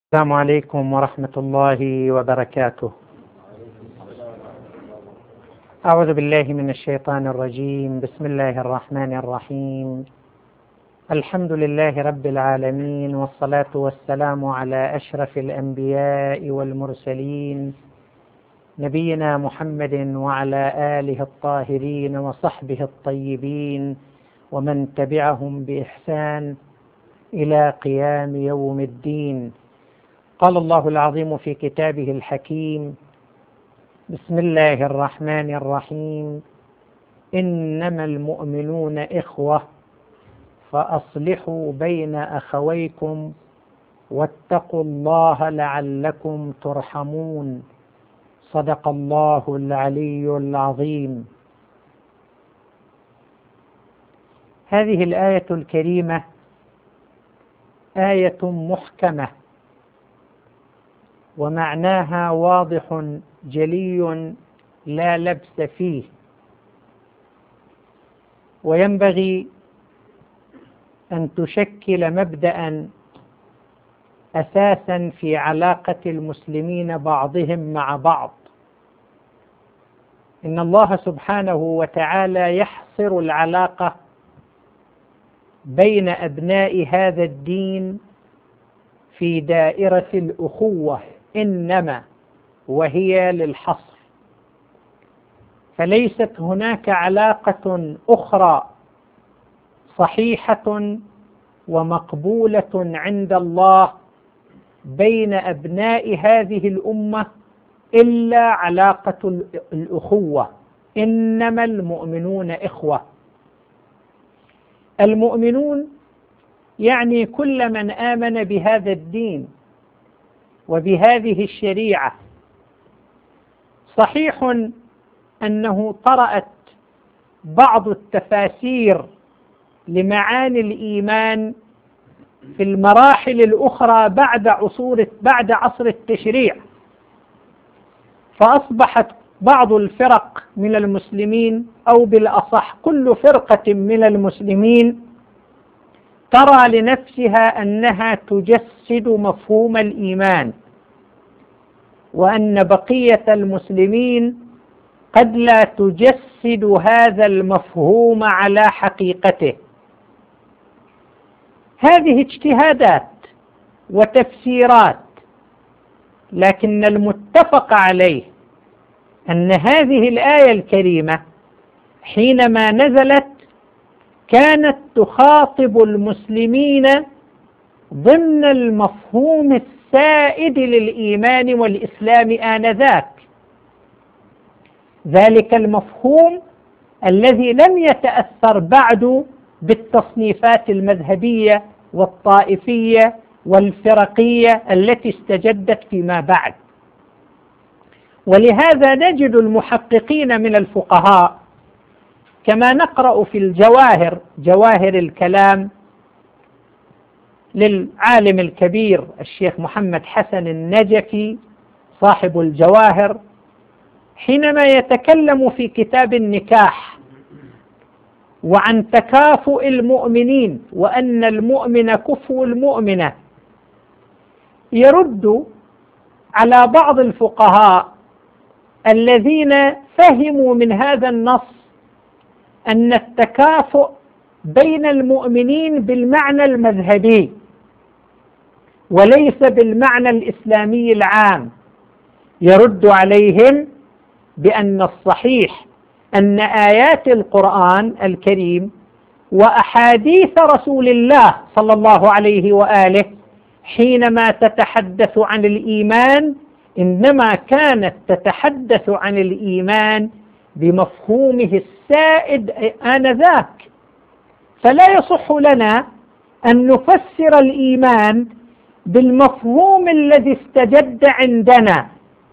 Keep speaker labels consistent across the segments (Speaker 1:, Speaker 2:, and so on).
Speaker 1: السلام عليكم ورحمة الله وبركاته. أعوذ بالله من الشيطان الرجيم. بسم الله الرحمن الرحيم. الحمد لله رب العالمين، والصلاة والسلام على أشرف الأنبياء والمرسلين، نبينا محمد وعلى آله الطاهرين وصحبه الطيبين ومن تبعهم بإحسان إلى قيام يوم الدين. قال الله العظيم في كتابه الحكيم: بسم الله الرحمن الرحيم. إنما المؤمنون إخوة فأصلحوا بين أخويكم واتقوا الله لعلكم ترحمون. صدق الله العلي العظيم. هذه الآية الكريمة آية محكمة، ومعناها واضح جلي لا لبس فيه، وينبغي أن تشكل مبدأ أساسا في علاقة المسلمين بعضهم مع بعض. إن الله سبحانه وتعالى يحصر العلاقة بين أبناء هذا الدين في دائرة الأخوة، إنما وهي للحصر، فليست هناك علاقة أخرى صحيحة ومقبولة عند الله بين أبناء هذه الأمة إلا علاقة الأخوة. إنما المؤمنون إخوة. المؤمنون يعني كل من آمن بهذا الدين وبهذه الشريعة. صحيح أنه طرأت بعض التفاسير لمعاني الإيمان في المراحل الأخرى بعد عصر التشريع، فأصبحت بعض الفرق من المسلمين، أو بالأصح كل فرقة من المسلمين، ترى لنفسها أنها تجسد مفهوم الإيمان، وأن بقية المسلمين قد لا تجسد هذا المفهوم على حقيقته. هذه اجتهادات وتفسيرات، لكن المتفق عليه أن هذه الآية الكريمة حينما نزلت كانت تخاطب المسلمين ضمن المفهوم السائد للإيمان والإسلام آنذاك، ذلك المفهوم الذي لم يتأثر بعد بالتصنيفات المذهبية والطائفية والفرقية التي استجدت فيما بعد. ولهذا نجد المحققين من الفقهاء، كما نقرأ في جواهر الكلام للعالم الكبير الشيخ محمد حسن النجفي صاحب الجواهر، حينما يتكلم في كتاب النكاح وعن تكافؤ المؤمنين وأن المؤمن كفو المؤمنة، يرد على بعض الفقهاء الذين فهموا من هذا النص أن التكافؤ بين المؤمنين بالمعنى المذهبي وليس بالمعنى الإسلامي العام. يرد عليهم بأن الصحيح أن آيات القرآن الكريم وأحاديث رسول الله صلى الله عليه وآله حينما تتحدث عن الإيمان إنما كانت تتحدث عن الإيمان بمفهومه السائد آنذاك، فلا يصح لنا أن نفسر الإيمان بالمفهوم الذي استجد عندنا.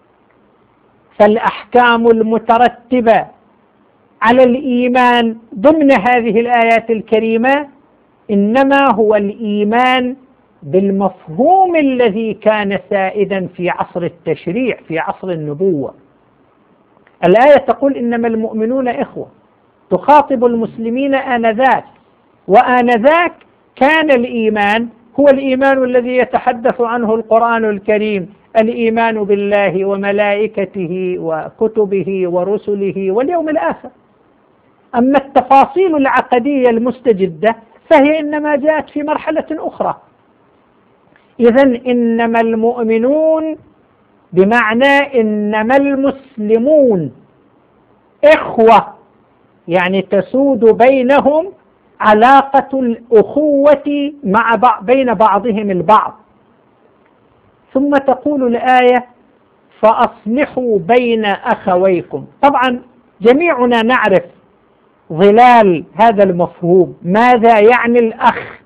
Speaker 1: فالأحكام المترتبة على الإيمان ضمن هذه الآيات الكريمة إنما هو الإيمان بالمفهوم الذي كان سائدا في عصر التشريع، في عصر النبوة. الآية تقول إنما المؤمنون إخوة، تخاطب المسلمين آنذاك، وآنذاك كان الإيمان هو الإيمان الذي يتحدث عنه القرآن الكريم، الإيمان بالله وملائكته وكتبه ورسله واليوم الآخر. أما التفاصيل العقدية المستجدة فهي إنما جاءت في مرحلة أخرى. إذن إنما المؤمنون بمعنى إنما المسلمون إخوة، يعني تسود بينهم علاقة الأخوة بين بعضهم البعض. ثم تقول الآية فأصلحوا بين أخويكم. طبعا جميعنا نعرف ظلال هذا المفهوم، ماذا يعني الأخ؟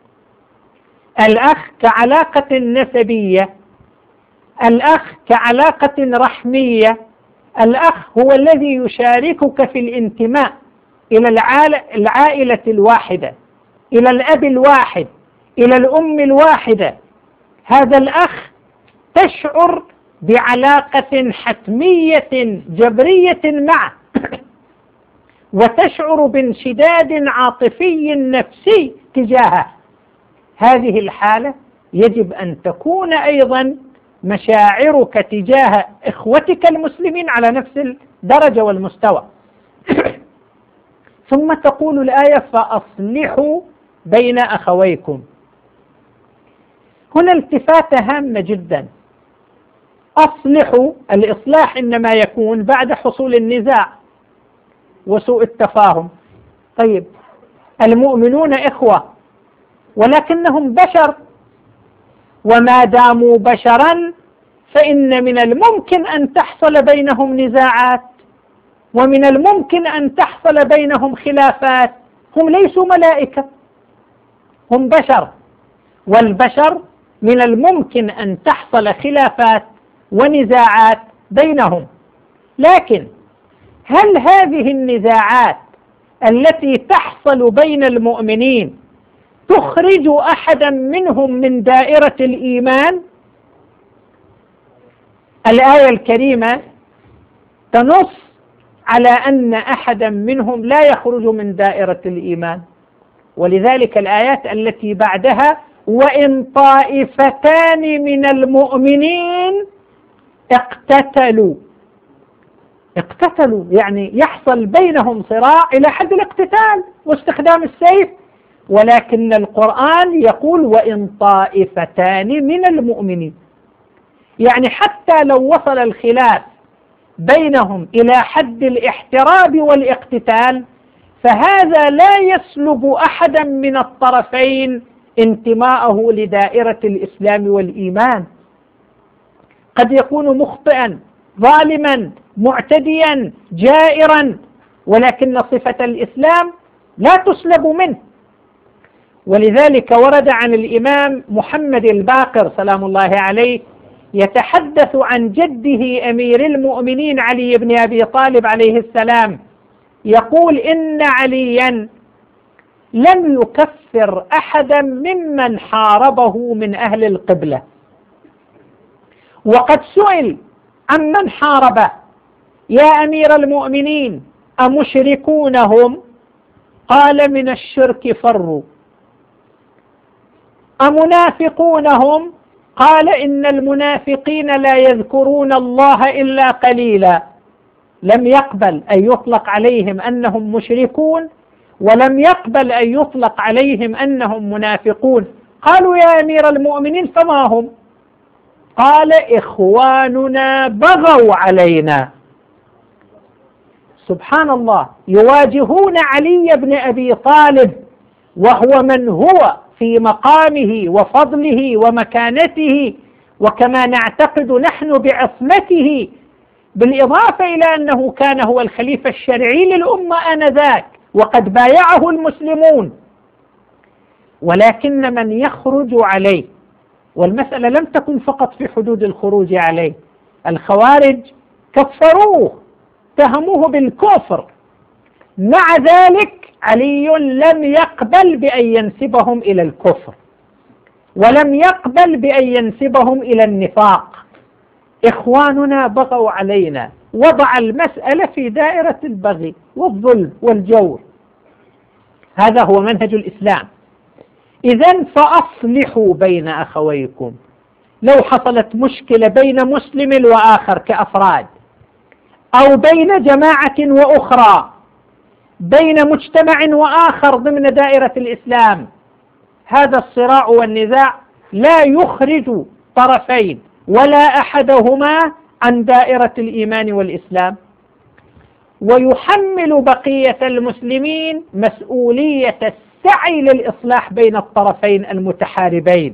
Speaker 1: الأخ كعلاقة نسبية، الأخ كعلاقة رحمية، الأخ هو الذي يشاركك في الانتماء إلى العائلة الواحدة، إلى الأب الواحد، إلى الأم الواحدة. هذا الأخ تشعر بعلاقة حتمية جبرية معه، وتشعر بانشداد عاطفي نفسي تجاهه. هذه الحالة يجب أن تكون أيضا مشاعرك تجاه إخوتك المسلمين على نفس الدرجة والمستوى. ثم تقول الآية فأصلحوا بين أخويكم. هنا التفاتة هامة جدا. أصلحوا، الإصلاح إنما يكون بعد حصول النزاع وسوء التفاهم. طيب المؤمنون إخوة ولكنهم بشر، وما داموا بشرا فإن من الممكن أن تحصل بينهم نزاعات، ومن الممكن أن تحصل بينهم خلافات. هم ليسوا ملائكة، هم بشر، والبشر من الممكن أن تحصل خلافات ونزاعات بينهم. لكن هل هذه النزاعات التي تحصل بين المؤمنين تخرج أحدا منهم من دائرة الإيمان؟ الآية الكريمة تنص على أن أحدا منهم لا يخرج من دائرة الإيمان، ولذلك الآيات التي بعدها وإن طائفتان من المؤمنين اقتتلوا يعني يحصل بينهم صراع إلى حد الاقتتال واستخدام السيف، ولكن القرآن يقول وإن طائفتان من المؤمنين، يعني حتى لو وصل الخلاف بينهم إلى حد الاحتراب والاقتتال فهذا لا يسلب أحدا من الطرفين انتماءه لدائرة الإسلام والإيمان. قد يكون مخطئا، ظالما، معتديا، جائرا، ولكن صفة الإسلام لا تسلب منه. ولذلك ورد عن الإمام محمد الباقر سلام الله عليه يتحدث عن جده أمير المؤمنين علي بن أبي طالب عليه السلام، يقول إن عليا لم يكفر أحدا ممن حاربه من أهل القبلة، وقد سئل عمن حاربه يا أمير المؤمنين أمشركون هم؟ قال من الشرك فروا. أمنافقون هم؟ قال إن المنافقين لا يذكرون الله إلا قليلا. لم يقبل أن يطلق عليهم أنهم مشركون، ولم يقبل أن يطلق عليهم أنهم منافقون. قالوا يا أمير المؤمنين فما هم؟ قال إخواننا بغوا علينا. سبحان الله، يواجهون علي بن أبي طالب وهو من هو في مقامه وفضله ومكانته، وكما نعتقد نحن بعصمته، بالإضافة إلى أنه كان هو الخليفة الشرعي للأمة آنذاك وقد بايعه المسلمون. ولكن من يخرج عليه، والمسألة لم تكن فقط في حدود الخروج عليه، الخوارج كفروه، اتهموه بالكفر، مع ذلك علي لم يقبل بأن ينسبهم إلى الكفر، ولم يقبل بأن ينسبهم إلى النفاق. إخواننا بغوا علينا، وضع المسألة في دائرة البغي والظلم والجور. هذا هو منهج الإسلام. إذن فأصلحوا بين أخويكم. لو حصلت مشكلة بين مسلم وآخر كأفراد، أو بين جماعة وأخرى، بين مجتمع وآخر ضمن دائرة الإسلام، هذا الصراع والنزاع لا يخرج طرفين ولا أحدهما عن دائرة الإيمان والإسلام، ويحمل بقية المسلمين مسؤولية السعي للإصلاح بين الطرفين المتحاربين.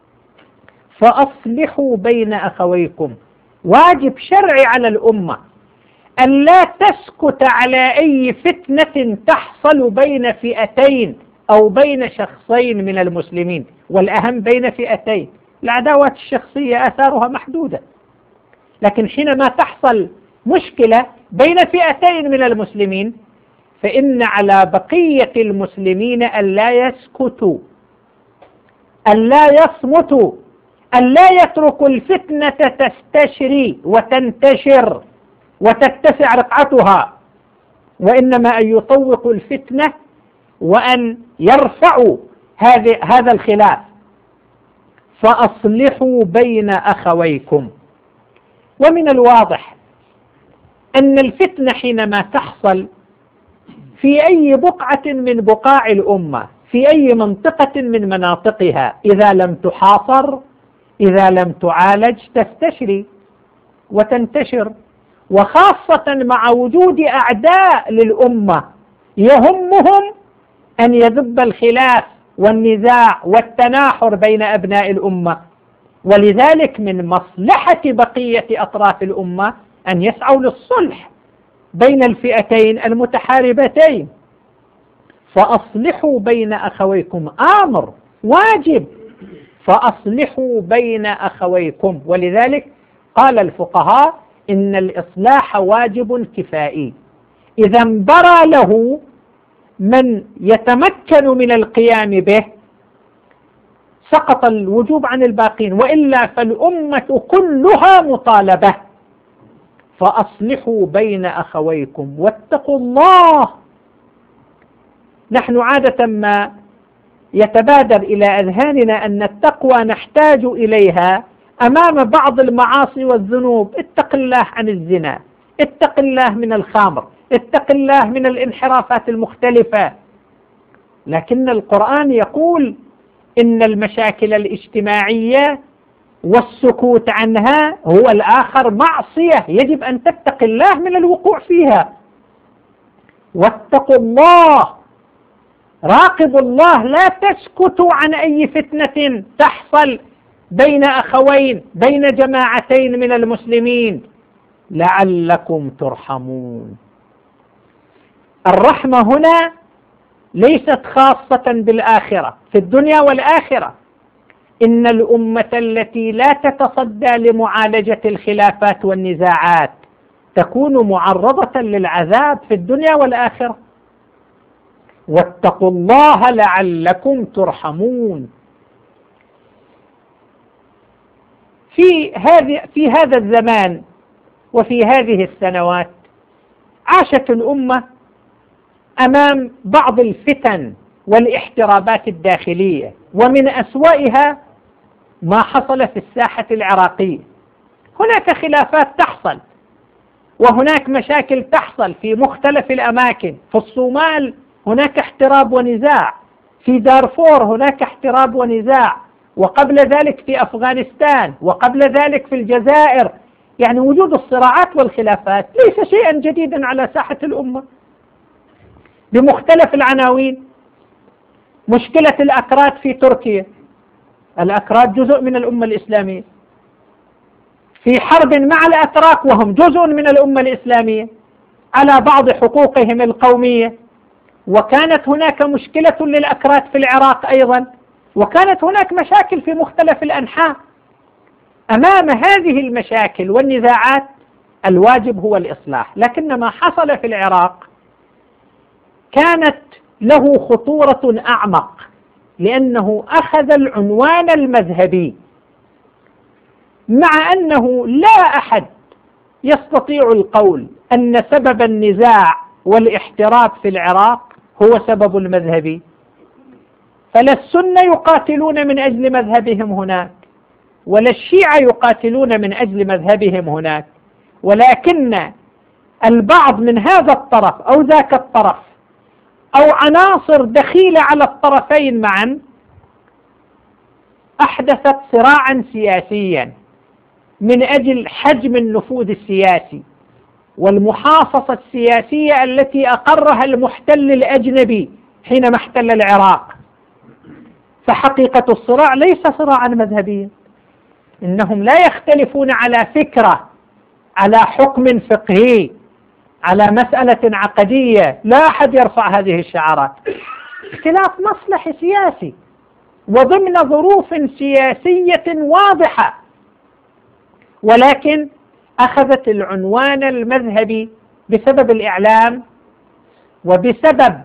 Speaker 1: فأصلحوا بين أخويكم، واجب شرعي على الأمة أن لا تسكت على أي فتنة تحصل بين فئتين أو بين شخصين من المسلمين، والأهم بين فئتين. العداوات الشخصية آثارها محدودة، لكن حينما تحصل مشكلة بين فئتين من المسلمين فإن على بقية المسلمين أن لا يسكتوا، أن لا يصمتوا، أن لا يتركوا الفتنة تستشري وتنتشر وتتسع رقعتها، وإنما أن يطوقوا الفتنة وأن يرفعوا هذا الخلاف. فأصلحوا بين أخويكم. ومن الواضح أن الفتنة حينما تحصل في أي بقعة من بقاع الأمة، في أي منطقة من مناطقها، إذا لم تحاصر، إذا لم تعالج، تستشري وتنتشر، وخاصة مع وجود أعداء للأمة يهمهم أن يذب الخلاف والنزاع والتناحر بين أبناء الأمة. ولذلك من مصلحة بقية أطراف الأمة أن يسعوا للصلح بين الفئتين المتحاربتين. فأصلحوا بين أخويكم، أمر واجب، فأصلحوا بين أخويكم. ولذلك قال الفقهاء إن الإصلاح واجب كفائي، إذا انبرى له من يتمكن من القيام به سقط الوجوب عن الباقين، وإلا فالأمة كلها مطالبة. فأصلحوا بين أخويكم واتقوا الله. نحن عادة ما يتبادر إلى أذهاننا أن التقوى نحتاج إليها أمام بعض المعاصي والذنوب. اتق الله عن الزنا، اتق الله من الخمر، اتق الله من الانحرافات المختلفة. لكن القرآن يقول إن المشاكل الاجتماعية والسكوت عنها هو الآخر معصية، يجب أن تتق الله من الوقوع فيها. واتقوا الله، راقبوا الله، لا تسكتوا عن أي فتنة تحصل بين أخوين، بين جماعتين من المسلمين، لعلكم ترحمون. الرحمة هنا ليست خاصة بالآخرة، في الدنيا والآخرة. إن الأمة التي لا تتصدى لمعالجة الخلافات والنزاعات تكون معرضة للعذاب في الدنيا والآخرة. واتقوا الله لعلكم ترحمون. في هذا الزمان وفي هذه السنوات عاشت الأمة أمام بعض الفتن والاحترابات الداخلية، ومن أسوأها ما حصل في الساحة العراقية. هناك خلافات تحصل، وهناك مشاكل تحصل في مختلف الأماكن. في الصومال هناك احتراب ونزاع، في دارفور هناك احتراب ونزاع، وقبل ذلك في أفغانستان، وقبل ذلك في الجزائر. يعني وجود الصراعات والخلافات ليس شيئا جديدا على ساحة الأمة بمختلف العناوين. مشكلة الأكراد في تركيا، الأكراد جزء من الأمة الإسلامية، في حرب مع الأتراك وهم جزء من الأمة الإسلامية على بعض حقوقهم القومية. وكانت هناك مشكلة للأكراد في العراق أيضا، وكانت هناك مشاكل في مختلف الأنحاء. أمام هذه المشاكل والنزاعات الواجب هو الإصلاح. لكن ما حصل في العراق كانت له خطورة أعمق، لأنه أخذ العنوان المذهبي، مع أنه لا أحد يستطيع القول أن سبب النزاع والاحتراب في العراق هو سبب المذهبي. فلا السنة يقاتلون من أجل مذهبهم هناك، ولا الشيعة يقاتلون من أجل مذهبهم هناك، ولكن البعض من هذا الطرف أو ذاك الطرف أو عناصر دخيلة على الطرفين معا أحدثت صراعا سياسيا من أجل حجم النفوذ السياسي والمحاصصة السياسية التي أقرها المحتل الأجنبي حينما احتل العراق. فحقيقة الصراع ليس صراعا مذهبيا، إنهم لا يختلفون على فكرة، على حكم فقهي، على مسألة عقدية، لا أحد يرفع هذه الشعارات. اختلاف مصلحي سياسي وضمن ظروف سياسية واضحة، ولكن أخذت العنوان المذهبي بسبب الإعلام وبسبب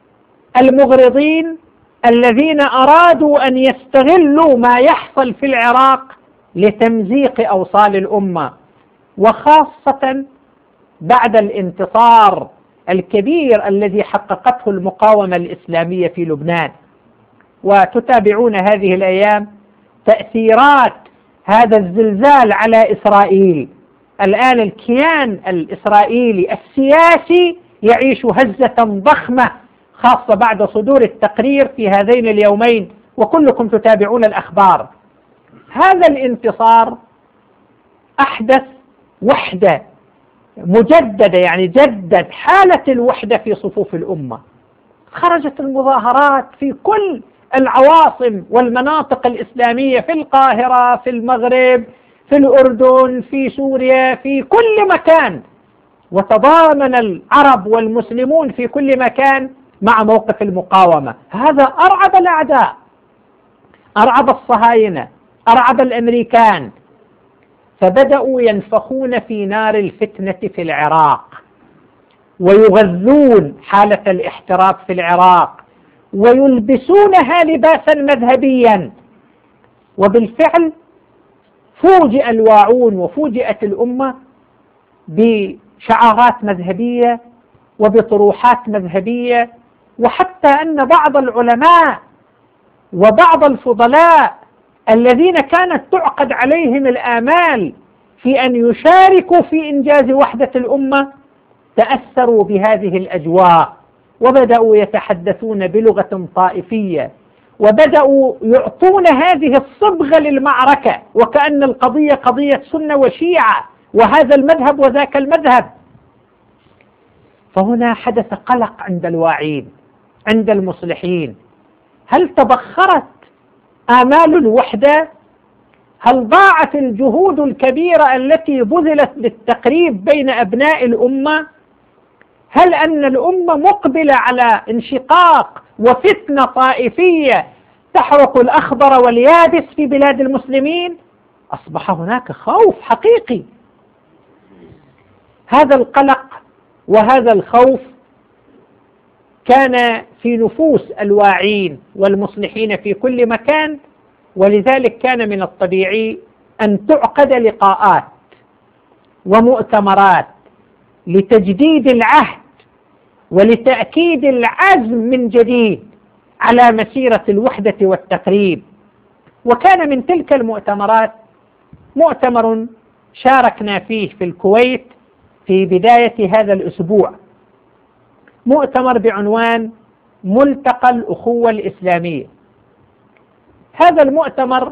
Speaker 1: المغرضين الذين أرادوا أن يستغلوا ما يحصل في العراق لتمزيق أوصال الأمة، وخاصة بعد الانتصار الكبير الذي حققته المقاومة الإسلامية في لبنان. وتتابعون هذه الأيام تأثيرات هذا الزلزال على إسرائيل. الآن الكيان الإسرائيلي السياسي يعيش هزة ضخمة، خاصة بعد صدور التقرير في هذين اليومين، وكلكم تتابعون الأخبار. هذا الانتصار أحدث وحدة مجددة، يعني جدد حالة الوحدة في صفوف الأمة. خرجت المظاهرات في كل العواصم والمناطق الإسلامية، في القاهرة، في المغرب، في الأردن، في سوريا، في كل مكان، وتضامن العرب والمسلمون في كل مكان مع موقف المقاومة. هذا أرعب الأعداء، أرعب الصهاينة، أرعب الأمريكان، فبدأوا ينفخون في نار الفتنة في العراق ويغذون حالة الاحتراق في العراق ويلبسونها لباسا مذهبيا. وبالفعل فوجئ الواعون وفوجئت الأمة بشعارات مذهبية وبطروحات مذهبية، وحتى أن بعض العلماء وبعض الفضلاء الذين كانت تعقد عليهم الآمال في أن يشاركوا في إنجاز وحدة الأمة تأثروا بهذه الأجواء، وبدأوا يتحدثون بلغة طائفية، وبدأوا يعطون هذه الصبغة للمعركة، وكأن القضية قضية سنة وشيعة، وهذا المذهب وذاك المذهب. فهنا حدث قلق عند الواعين، عند المصلحين. هل تبخرت آمال الوحدة؟ هل ضاعت الجهود الكبيرة التي بذلت للتقريب بين أبناء الأمة؟ هل أن الأمة مقبلة على انشقاق وفتنة طائفية تحرق الأخضر واليابس في بلاد المسلمين؟ أصبح هناك خوف حقيقي. هذا القلق وهذا الخوف كان في نفوس الواعين والمصلحين في كل مكان، ولذلك كان من الطبيعي أن تعقد لقاءات ومؤتمرات لتجديد العهد ولتأكيد العزم من جديد على مسيرة الوحدة والتقريب. وكان من تلك المؤتمرات مؤتمر شاركنا فيه في الكويت في بداية هذا الأسبوع، مؤتمر بعنوان ملتقى الأخوة الإسلامية. هذا المؤتمر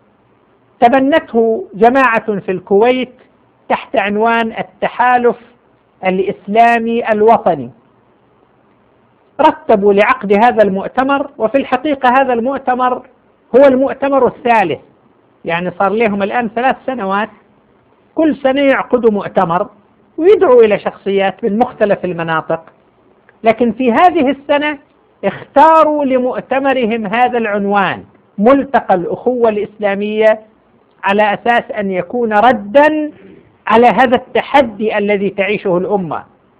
Speaker 1: تبنته جماعة في الكويت تحت عنوان التحالف الإسلامي الوطني. رتبوا لعقد هذا المؤتمر، وفي الحقيقة هذا المؤتمر هو المؤتمر الثالث، يعني صار لهم الآن 3 سنوات، كل سنة يعقدوا مؤتمر ويدعوا إلى شخصيات من مختلف المناطق، لكن في هذه السنة اختاروا لمؤتمرهم هذا العنوان ملتقى الأخوة الإسلامية، على أساس أن يكون ردا على هذا التحدي الذي تعيشه الأمة.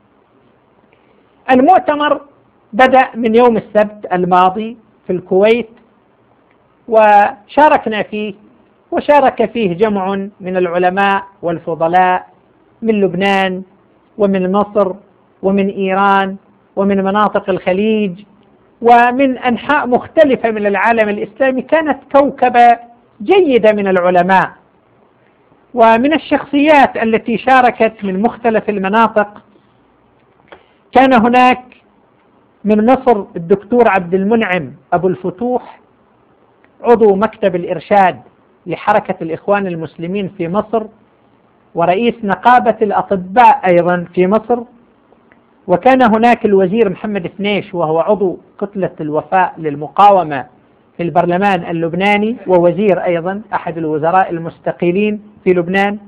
Speaker 1: المؤتمر بدأ من يوم السبت الماضي في الكويت، وشاركنا فيه، وشارك فيه جمع من العلماء والفضلاء من لبنان ومن مصر ومن إيران ومن مناطق الخليج ومن أنحاء مختلفة من العالم الإسلامي، كانت كوكبة جيدة من العلماء. ومن الشخصيات التي شاركت من مختلف المناطق كان هناك من مصر الدكتور عبد المنعم أبو الفتوح، عضو مكتب الإرشاد لحركة الإخوان المسلمين في مصر، ورئيس نقابة الأطباء أيضا في مصر. وكان هناك الوزير محمد فنيش، وهو عضو كتلة الوفاء للمقاومة في البرلمان اللبناني، ووزير أيضا أحد الوزراء المستقيلين في لبنان.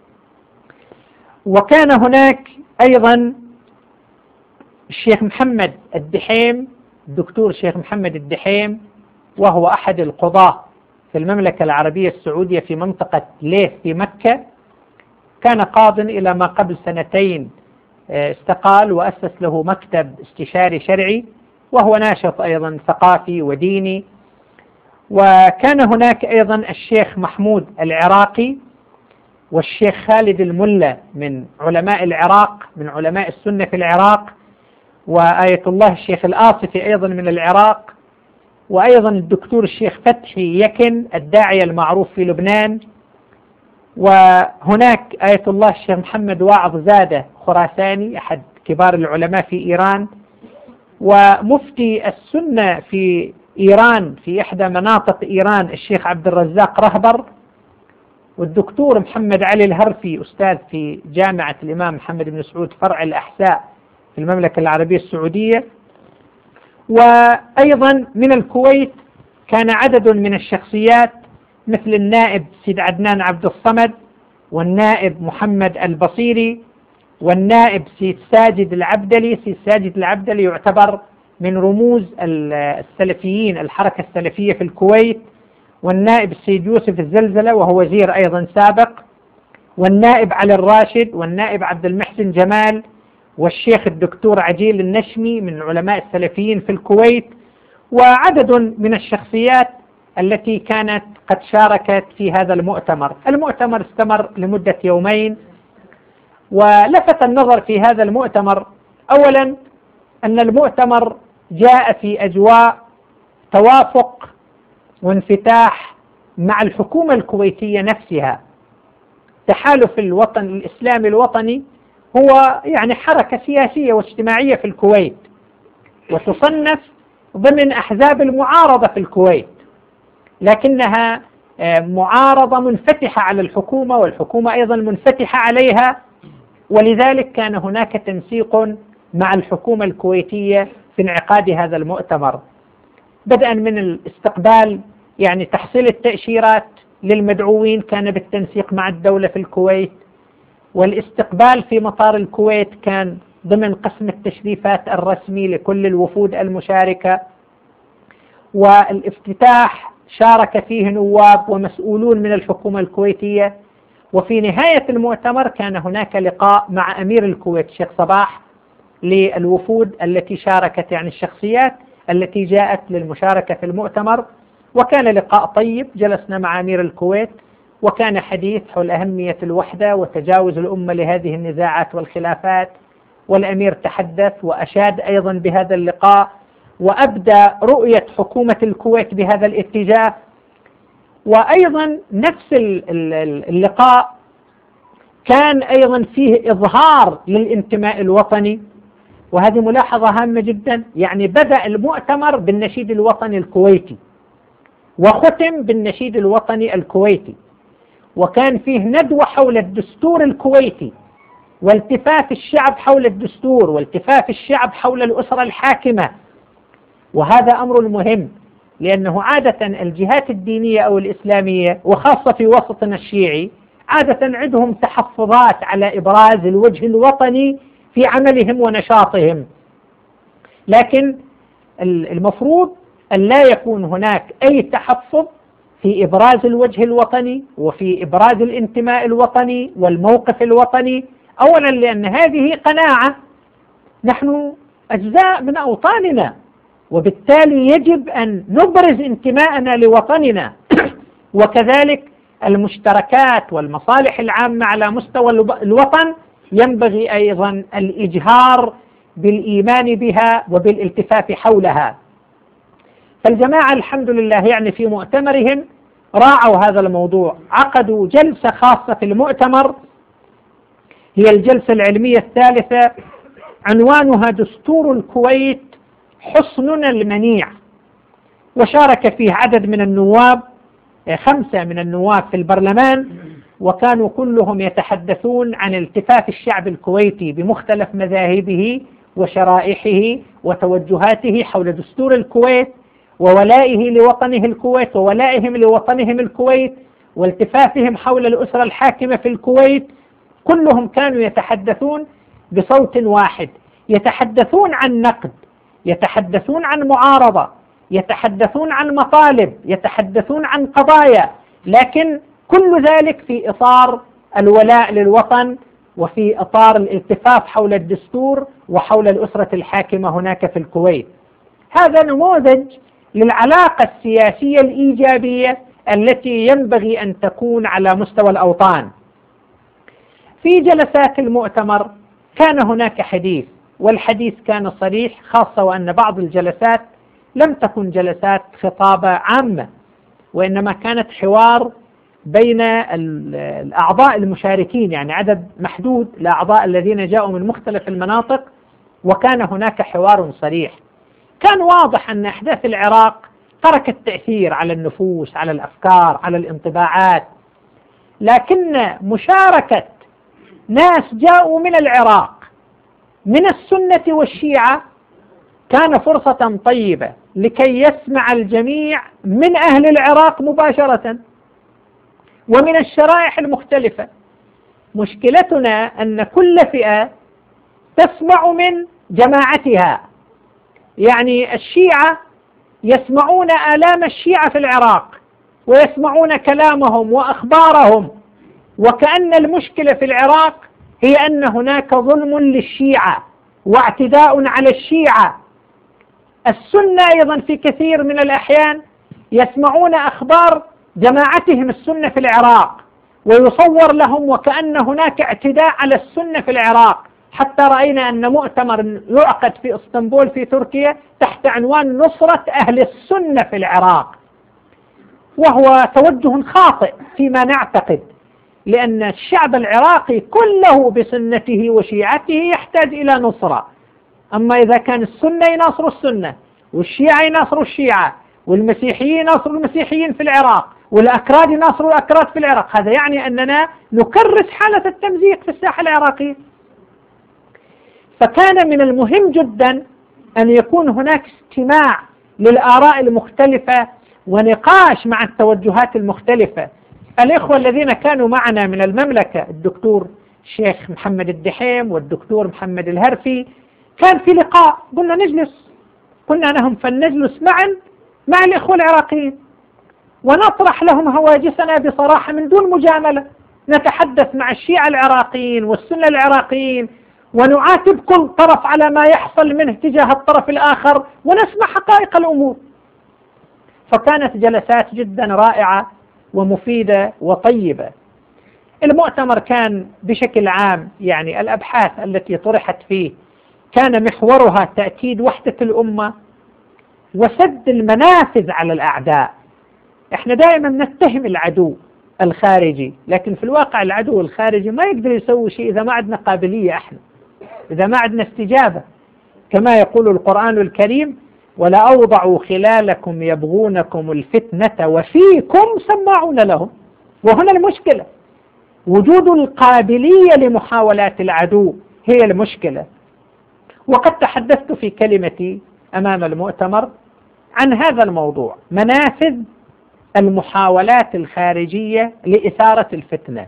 Speaker 1: وكان هناك أيضا الشيخ محمد الدحيم، الدكتور الشيخ محمد الدحيم، وهو أحد القضاة في المملكة العربية السعودية في منطقة ليث في مكة. كان قاض إلى ما قبل 2 استقال وأسس له مكتب استشاري شرعي، وهو ناشط أيضا ثقافي وديني. وكان هناك أيضا الشيخ محمود العراقي والشيخ خالد الملا من علماء العراق، من علماء السنة في العراق، وآية الله الشيخ الآصفي أيضا من العراق، وأيضا الدكتور الشيخ فتحي يكن الداعية المعروف في لبنان. وهناك آية الله الشيخ محمد واعظ زادة خراساني أحد كبار العلماء في إيران، ومفتي السنة في إيران في إحدى مناطق إيران الشيخ عبد الرزاق رهبر، والدكتور محمد علي الهرفي أستاذ في جامعة الإمام محمد بن سعود فرع الأحساء في المملكة العربية السعودية. وأيضا من الكويت كان عدد من الشخصيات مثل النائب سيد عدنان عبد الصمد، والنائب محمد البصيري، والنائب سيد ساجد العبدلي. سيد ساجد العبدلي يعتبر من رموز السلفيين، الحركة السلفية في الكويت. والنائب السيد يوسف الزلزلة، وهو وزير أيضا سابق، والنائب علي الراشد، والنائب عبد المحسن جمال، والشيخ الدكتور عجيل النشمي من علماء السلفيين في الكويت، وعدد من الشخصيات التي كانت قد شاركت في هذا المؤتمر. المؤتمر استمر لمدة 2 يوم. ولفت النظر في هذا المؤتمر أولا أن المؤتمر جاء في أجواء توافق وانفتاح مع الحكومة الكويتية نفسها. تحالف الوطن الإسلامي الوطني هو يعني حركة سياسية واجتماعية في الكويت، وتصنف ضمن أحزاب المعارضة في الكويت، لكنها معارضة منفتحة على الحكومة، والحكومة أيضا منفتحة عليها. ولذلك كان هناك تنسيق مع الحكومة الكويتية في انعقاد هذا المؤتمر، بدءا من الاستقبال، يعني تحصيل التأشيرات للمدعوين كان بالتنسيق مع الدولة في الكويت، والاستقبال في مطار الكويت كان ضمن قسم التشريفات الرسمي لكل الوفود المشاركة، والافتتاح شارك فيه نواب ومسؤولون من الحكومة الكويتية. وفي نهاية المؤتمر كان هناك لقاء مع أمير الكويت الشيخ صباح للوفود التي شاركت، يعني الشخصيات التي جاءت للمشاركة في المؤتمر. وكان لقاء طيب، جلسنا مع أمير الكويت، وكان حديث حول أهمية الوحدة وتجاوز الأمة لهذه النزاعات والخلافات. والأمير تحدث وأشاد أيضا بهذا اللقاء، وأبدى رؤية حكومة الكويت بهذا الاتجاه. وأيضا نفس اللقاء كان أيضا فيه إظهار للانتماء الوطني، وهذه ملاحظة هامة جدا. يعني بدأ المؤتمر بالنشيد الوطني الكويتي، وختم بالنشيد الوطني الكويتي، وكان فيه ندوة حول الدستور الكويتي، والتفاف الشعب حول الدستور، والتفاف الشعب حول الأسرة الحاكمة. وهذا أمر مهم، لأنه عادة الجهات الدينية أو الإسلامية، وخاصة في وسطنا الشيعي، عادة عندهم تحفظات على إبراز الوجه الوطني في عملهم ونشاطهم. لكن المفروض أن لا يكون هناك أي تحفظ في إبراز الوجه الوطني وفي إبراز الانتماء الوطني والموقف الوطني. أولا لأن هذه قناعة، نحن أجزاء من أوطاننا، وبالتالي يجب أن نبرز انتماءنا لوطننا. وكذلك المشتركات والمصالح العامة على مستوى الوطن ينبغي أيضا الإجهار بالإيمان بها وبالالتفاف حولها. فالجماعة الحمد لله يعني في مؤتمرهم راعوا هذا الموضوع، عقدوا جلسة خاصة في المؤتمر، هي الجلسة العلمية الثالثة، عنوانها دستور الكويت حصننا المنيع، وشارك فيه عدد من النواب، 5 من النواب في البرلمان، وكانوا كلهم يتحدثون عن التفاف الشعب الكويتي بمختلف مذاهبه وشرائحه وتوجهاته حول دستور الكويت وولائه لوطنه الكويت وولائهم لوطنهم الكويت والتفافهم حول الأسرة الحاكمة في الكويت. كلهم كانوا يتحدثون بصوت واحد، يتحدثون عن نقد، يتحدثون عن معارضة، يتحدثون عن مطالب، يتحدثون عن قضايا، لكن كل ذلك في إطار الولاء للوطن وفي إطار الالتفاف حول الدستور وحول الأسرة الحاكمة هناك في الكويت. هذا نموذج للعلاقة السياسية الإيجابية التي ينبغي أن تكون على مستوى الأوطان. في جلسات المؤتمر كان هناك حديث، والحديث كان صريح، خاصة وأن بعض الجلسات لم تكن جلسات خطابة عامة، وإنما كانت حوار بين الأعضاء المشاركين، يعني عدد محدود الأعضاء الذين جاءوا من مختلف المناطق، وكان هناك حوار صريح. كان واضح أن أحداث العراق تركت تأثير على النفوس، على الأفكار، على الانطباعات، لكن مشاركة ناس جاءوا من العراق من السنة والشيعة كان فرصة طيبة لكي يسمع الجميع من أهل العراق مباشرة ومن الشرائح المختلفة. مشكلتنا أن كل فئة تسمع من جماعتها، يعني الشيعة يسمعون آلام الشيعة في العراق ويسمعون كلامهم وأخبارهم، وكأن المشكلة في العراق هي أن هناك ظلم للشيعة واعتداء على الشيعة. السنة أيضا في كثير من الأحيان يسمعون أخبار جماعتهم السنة في العراق ويصور لهم وكأن هناك اعتداء على السنة في العراق، حتى رأينا أن مؤتمر يعقد في اسطنبول في تركيا تحت عنوان نصرة أهل السنة في العراق، وهو توجه خاطئ فيما نعتقد، لأن الشعب العراقي كله بسنته وشيعته يحتاج إلى نصرة. أما إذا كان السنة يناصروا السنة والشيعة يناصروا الشيعة والمسيحيين يناصروا المسيحيين في العراق والأكراد يناصروا الأكراد في العراق، هذا يعني أننا نكرس حالة التمزيق في الساحة العراقية. فكان من المهم جدا أن يكون هناك استماع للآراء المختلفة ونقاش مع التوجهات المختلفة. الإخوة الذين كانوا معنا من المملكة، الدكتور الشيخ محمد الدحيم والدكتور محمد الهرفي، كان في لقاء قلنا نجلس، قلنا لهم فلنجلس معا مع الإخوة العراقيين ونطرح لهم هواجسنا بصراحة من دون مجاملة، نتحدث مع الشيعة العراقيين والسنة العراقيين ونعاتب كل طرف على ما يحصل منه تجاه الطرف الآخر ونسمع حقائق الأمور. فكانت جلسات جدا رائعة ومفيدة وطيبة. المؤتمر كان بشكل عام، يعني الأبحاث التي طرحت فيه كان محورها تأكيد وحدة الأمة وسد المنافذ على الأعداء. احنا دائما نتهم العدو الخارجي، لكن في الواقع العدو الخارجي ما يقدر يسوي شيء إذا ما عندنا قابلية، احنا إذا ما عندنا استجابة، كما يقول القرآن الكريم: ولا أوضعوا خلالكم يبغونكم الفتنة وفيكم سماعون لهم. وهنا المشكلة، وجود القابلية لمحاولات العدو هي المشكلة. وقد تحدثت في كلمتي أمام المؤتمر عن هذا الموضوع، منافذ المحاولات الخارجية لإثارة الفتنة،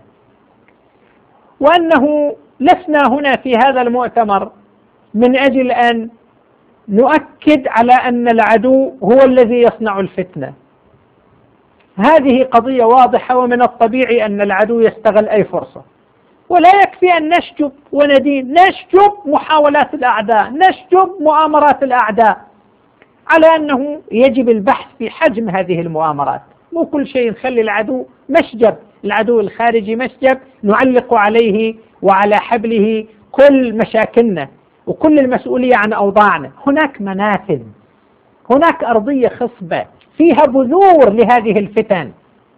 Speaker 1: وأنه لسنا هنا في هذا المؤتمر من أجل أن نؤكد على أن العدو هو الذي يصنع الفتنة. هذه قضية واضحة، ومن الطبيعي أن العدو يستغل أي فرصة، ولا يكفي أن نشجب وندين، نشجب محاولات الأعداء، نشجب مؤامرات الأعداء، على أنه يجب البحث في حجم هذه المؤامرات. مو كل شيء نخلي العدو مشجب، العدو الخارجي مشجب نعلق عليه وعلى حبله كل مشاكلنا وكل المسؤولية عن أوضاعنا. هناك منافذ هناك أرضية خصبة فيها بذور لهذه الفتن.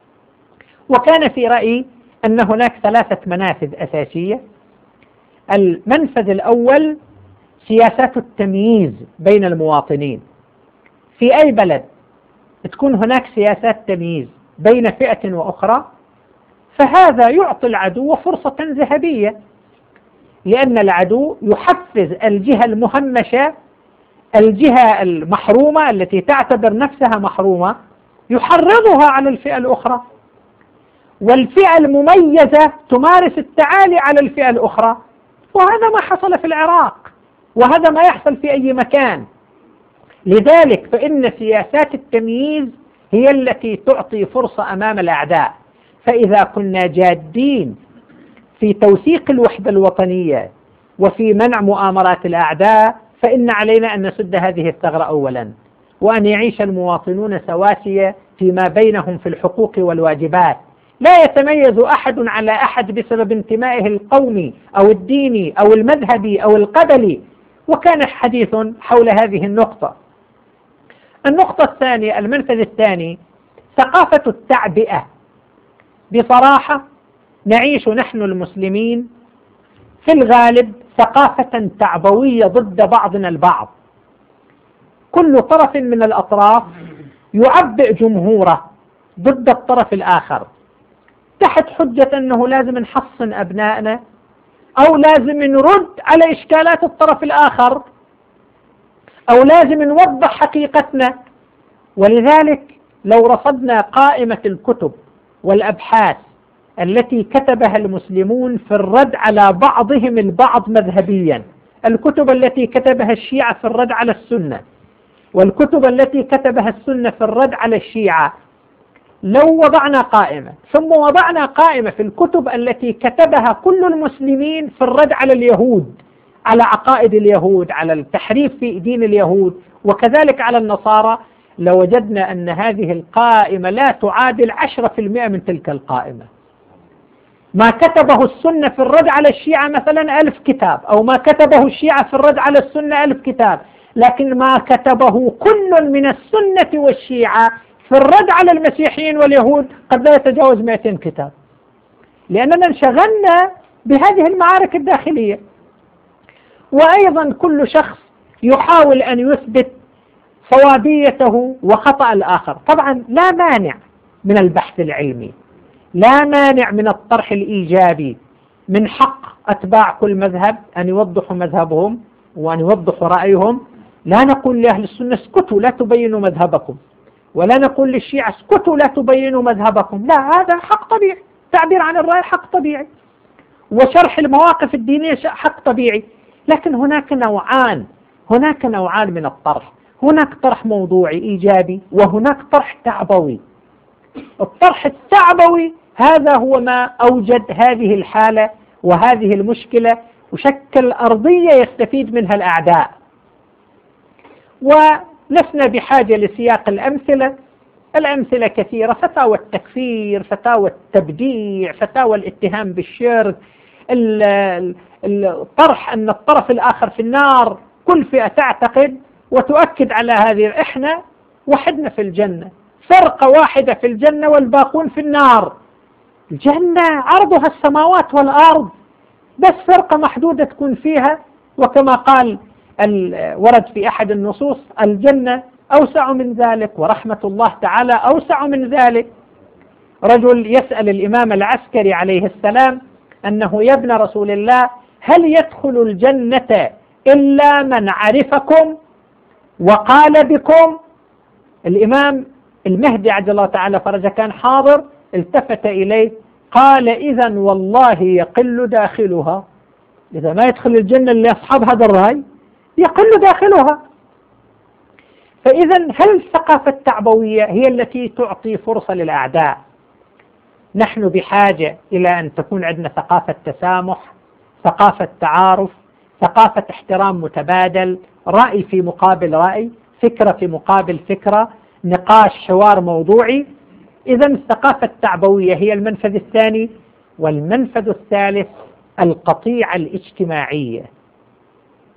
Speaker 1: وكان في رأيي أن هناك 3 منافذ أساسية. المنفذ الأول سياسات التمييز بين المواطنين. في أي بلد تكون هناك سياسات تمييز بين فئة وأخرى، فهذا يعطي العدو فرصة ذهبية، لأن العدو يحفز الجهة المهمشة، الجهة المحرومة التي تعتبر نفسها محرومة، يحرضها على الفئة الأخرى، والفئة المميزة تمارس التعالي على الفئة الأخرى. وهذا ما حصل في العراق، وهذا ما يحصل في أي مكان. لذلك فإن سياسات التمييز هي التي تعطي فرصة أمام الأعداء. فإذا كنا جادين في توثيق الوحدة الوطنية وفي منع مؤامرات الأعداء، فإن علينا أن نسد هذه الثغرة أولا، وأن يعيش المواطنون سواسية فيما بينهم في الحقوق والواجبات. لا يتميز أحد على أحد بسبب انتمائه القومي أو الديني أو المذهبي أو القبلي. وكان حديث حول هذه النقطة. النقطة الثانية، المنفذ الثاني، ثقافة التعبئة. بصراحة نعيش نحن المسلمين في الغالب ثقافة تعبوية ضد بعضنا البعض. كل طرف من الأطراف يعبئ جمهوره ضد الطرف الآخر، تحت حجة أنه لازم نحصن أبنائنا، أو لازم نرد على إشكالات الطرف الآخر، أو لازم نوضح حقيقتنا. ولذلك لو رصدنا قائمة الكتب والأبحاث التي كتبها المسلمون في الرد على بعضهم البعض مذهبيا، الكتب التي كتبها الشيعة في الرد على السنة، والكتب التي كتبها السنة في الرد على الشيعة، لو وضعنا قائمة ثم وضعنا قائمة في الكتب التي كتبها كل المسلمين في الرد على اليهود، على عقائد اليهود، على التحريف في دين اليهود، وكذلك على النصارى، لوجدنا أن هذه القائمة لا تعادل 10% من تلك القائمة. ما كتبه السنة في الرد على الشيعة مثلا 1000 كتاب، أو ما كتبه الشيعة في الرد على السنة 1000 كتاب، لكن ما كتبه كل من السنة والشيعة في الرد على المسيحيين واليهود قد لا يتجاوز 200 كتاب، لأننا انشغلنا بهذه المعارك الداخلية. وأيضا كل شخص يحاول أن يثبت صوابيته وخطأ الآخر. طبعا لا مانع من البحث العلمي، لا مانع من الطرح الإيجابي، من حق أتباع كل مذهب أن يوضحوا مذهبهم وأن يوضحوا رأيهم. لا نقول لأهل السنة اسكتوا لا تبينوا مذهبكم، ولا نقول للشيعة اسكتوا لا تبينوا مذهبكم. لا، هذا حق طبيعي، تعبير عن الرأي حق طبيعي، وشرح المواقف الدينية حق طبيعي. لكن هناك نوعان من الطرح. هناك طرح موضوعي إيجابي، وهناك طرح تعبوي. الطرح التعبوي هذا هو ما أوجد هذه الحالة وهذه المشكلة، وشكل أرضية يستفيد منها الأعداء. ولسنا بحاجة لسياق الأمثلة كثيرة: فتاوى التكفير، فتاوى التبديع، فتاوى الاتهام بالشرك، الطرح أن الطرف الآخر في النار. كل فئة تعتقد وتؤكد على هذه: إحنا وحدنا في الجنة، فرقة واحدة في الجنة والباقون في النار. الجنة عرضها السماوات والأرض، بس فرقة محدودة تكون فيها. وكما قال ورد في أحد النصوص: الجنة أوسع من ذلك، ورحمة الله تعالى أوسع من ذلك. رجل يسأل الإمام العسكري عليه السلام أنه: يا ابن رسول الله، هل يدخل الجنة إلا من عرفكم وقال بكم؟ الإمام المهدي عجل الله تعالى فرجه كان حاضر، التفت إليه قال: إذا والله يقل داخلها. إذا ما يدخل الجنة اللي أصحاب هذا الرأي يقل داخلها. فإذا هل الثقافة التعبوية هي التي تعطي فرصة للأعداء؟ نحن بحاجة إلى أن تكون عندنا ثقافة تسامح، ثقافة تعارف، ثقافة احترام متبادل، رأي في مقابل رأي، فكرة في مقابل فكرة، نقاش، حوار موضوعي. إذا الثقافة التعبوية هي المنفذ الثاني. والمنفذ الثالث القطيعة الاجتماعية.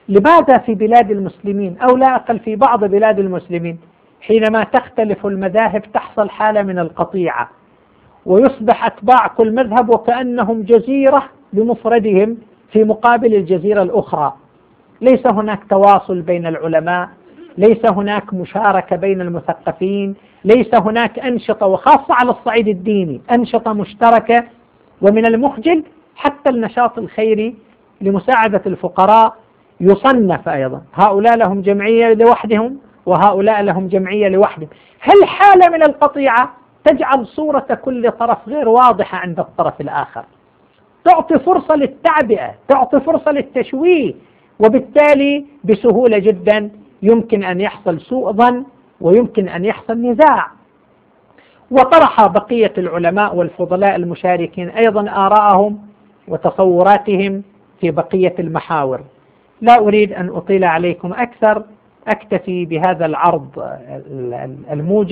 Speaker 1: لماذا في بلاد المسلمين أو لا أقل في بعض بلاد المسلمين حينما تختلف المذاهب تحصل حالة من القطيعة، ويصبح أتباع كل مذهب وكأنهم جزيرة بمفردهم في مقابل الجزيرة الأخرى، ليس هناك تواصل بين العلماء، ليس هناك مشاركة بين المثقفين، ليس هناك أنشطة، وخاصة على الصعيد الديني أنشطة مشتركة. ومن المخجل حتى النشاط الخيري لمساعدة الفقراء يصنف أيضا، هؤلاء لهم جمعية لوحدهم وهؤلاء لهم جمعية لوحدهم. هل حالة من القطيعة تجعل صورة كل طرف غير واضحة عند الطرف الآخر، تعطي فرصة للتعبئة، تعطي فرصة للتشويه، وبالتالي بسهولة جدا يمكن أن يحصل سوء ظن ويمكن أن يحصل نزاع. وطرح بقية العلماء والفضلاء المشاركين أيضا آراءهم وتصوراتهم في بقية المحاور. لا أريد أن أطيل عليكم أكثر، أكتفي بهذا العرض الموجز